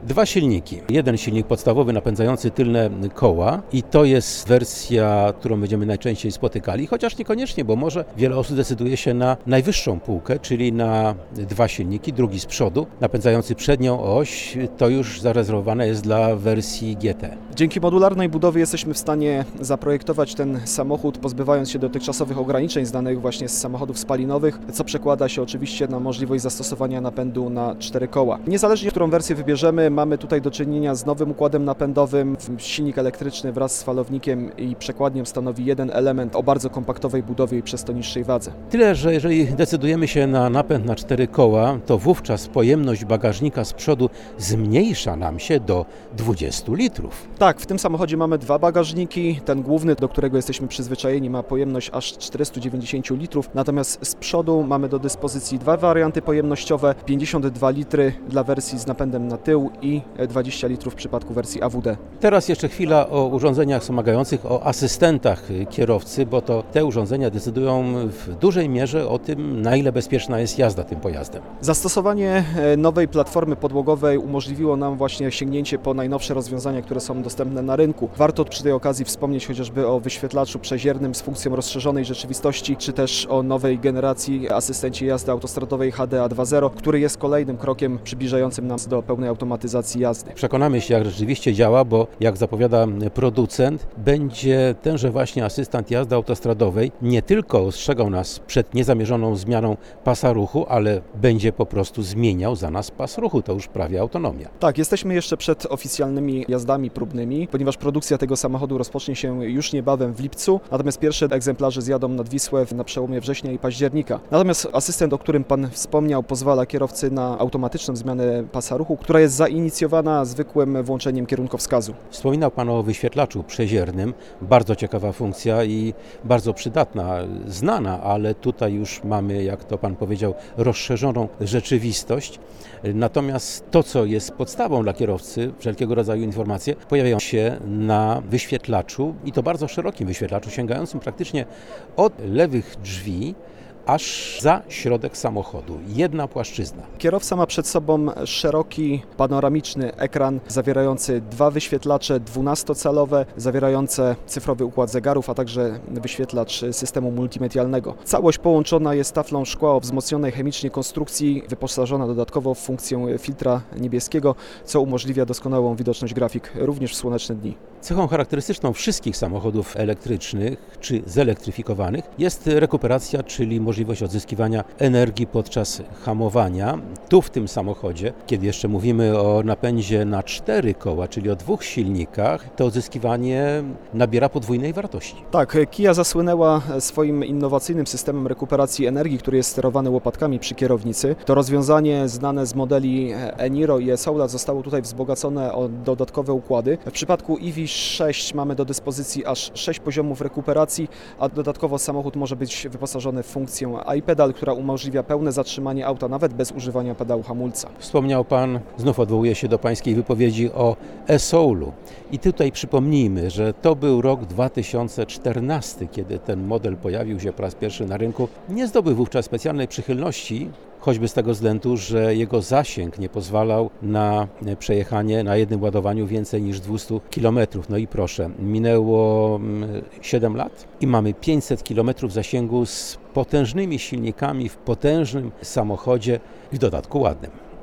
Dwa silniki. Jeden silnik podstawowy napędzający tylne koła i to jest wersja, którą będziemy najczęściej spotykali, chociaż niekoniecznie, bo może wiele osób decyduje się na najwyższą półkę, czyli na dwa silniki, drugi z przodu, napędzający przednią oś, to już zarezerwowane jest dla wersji GT. Dzięki modularnej budowie jesteśmy w stanie zaprojektować ten samochód, pozbywając się dotychczasowych ograniczeń znanych właśnie z samochodów spalinowych, co przekłada się oczywiście na możliwość zastosowania napędu na 4 koła. Niezależnie, którą wersję wybierzemy, mamy tutaj do czynienia z nowym układem napędowym. Silnik elektryczny wraz z falownikiem i przekładnią stanowi jeden element o bardzo kompaktowej budowie i przez to niższej wadze. Tyle, że jeżeli decydujemy się na napęd na 4 koła, to wówczas pojemność bagażnika z przodu zmniejsza nam się do 20 litrów. Tak, w tym samochodzie mamy dwa bagażniki. Ten główny, do którego jesteśmy przyzwyczajeni, ma pojemność aż 490 litrów, natomiast z przodu mamy do dyspozycji dwa warianty pojemnościowe, 52 litry dla wersji z napędem na tył i 20 litrów w przypadku wersji AWD. Teraz jeszcze chwila o urządzeniach wspomagających, o asystentach kierowcy, bo to te urządzenia decydują w dużej mierze o tym, na ile bezpieczna jest jazda tym pojazdem. Zastosowanie nowej platformy podłogowej umożliwiło nam właśnie sięgnięcie po najnowsze rozwiązania, które są dostępne na rynku. Warto przy tej okazji wspomnieć chociażby o wyświetlaczu przeziernym z funkcją rozszerzonej rzeczywistości, czy też o nowej generacji asystencie jazdy autostradowej HDA 2.0, który jest kolejnym krokiem przybliżającym nas do pełnej automatyzacji jazdy. Przekonamy się, jak rzeczywiście działa, bo jak zapowiada producent, będzie tenże właśnie asystent jazdy autostradowej nie tylko ostrzegał nas przed niezamierzoną zmianą pasa ruchu, ale będzie po prostu zmieniał za nas pas ruchu. To już prawie autonomia. Tak, jesteśmy jeszcze przed oficjalnymi jazdami próbnymi, ponieważ produkcja tego samochodu rozpocznie się już niebawem w lipcu, natomiast pierwsze egzemplarze zjadą nad Wisłę na przełomie września i października. Natomiast asystent, o którym Pan wspomniał, pozwala kierowcy na automatyczną zmianę pasa ruchu, która jest zainicjowana zwykłym włączeniem kierunkowskazu. Wspominał Pan o wyświetlaczu przeziernym. Bardzo ciekawa funkcja i bardzo przydatna, znana, ale tutaj już mamy, jak to Pan powiedział, rozszerzoną rzeczywistość. Natomiast to, co jest podstawą dla kierowcy, wszelkiego rodzaju informacje, pojawiają się na wyświetlaczu i to bardzo szerokim wyświetlaczu, sięgającym praktycznie od lewych drzwi aż za środek samochodu. Jedna płaszczyzna. Kierowca ma przed sobą szeroki, panoramiczny ekran zawierający dwa wyświetlacze 12-calowe, zawierające cyfrowy układ zegarów, a także wyświetlacz systemu multimedialnego. Całość połączona jest taflą szkła o wzmocnionej chemicznie konstrukcji, wyposażona dodatkowo w funkcję filtra niebieskiego, co umożliwia doskonałą widoczność grafik również w słoneczne dni. Cechą charakterystyczną wszystkich samochodów elektrycznych czy zelektryfikowanych jest rekuperacja, czyli możliwość odzyskiwania energii podczas hamowania. Tu w tym samochodzie, kiedy jeszcze mówimy o napędzie na 4 koła, czyli o dwóch silnikach, to odzyskiwanie nabiera podwójnej wartości. Tak, Kia zasłynęła swoim innowacyjnym systemem rekuperacji energii, który jest sterowany łopatkami przy kierownicy. To rozwiązanie znane z modeli e-Niro i e-Soul zostało tutaj wzbogacone o dodatkowe układy. W przypadku EV6 mamy do dyspozycji aż 6 poziomów rekuperacji, a dodatkowo samochód może być wyposażony w funkcję iPedal, która umożliwia pełne zatrzymanie auta nawet bez używania pedału hamulca. Wspomniał Pan, znów odwołuję się do Pańskiej wypowiedzi o e-Soulu. I tutaj przypomnijmy, że to był rok 2014, kiedy ten model pojawił się po raz pierwszy na rynku. Nie zdobył wówczas specjalnej przychylności, choćby z tego względu, że jego zasięg nie pozwalał na przejechanie na jednym ładowaniu więcej niż 200 km. No i proszę, minęło 7 lat i mamy 500 km zasięgu z potężnymi silnikami w potężnym samochodzie, w dodatku ładnym.